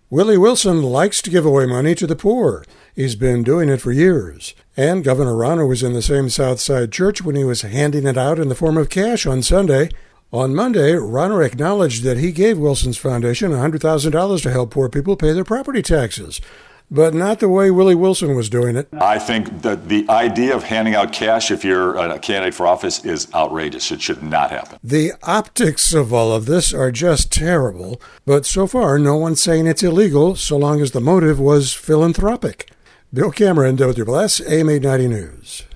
Willie Wilson likes to give away money to the poor. He's been doing it for years. And Governor Rauner was in the same Southside church when he was handing it out in the form of cash on Sunday. On Monday, Rauner acknowledged that he gave Wilson's foundation $100,000 to help poor people pay their property taxes. But not the way Willie Wilson was doing it. I think that the idea of handing out cash if you're a candidate for office is outrageous. It should not happen. The optics of all of this are just terrible, but so far no one's saying it's illegal so long as the motive was philanthropic. Bill Cameron, WBLS, AM 890 News.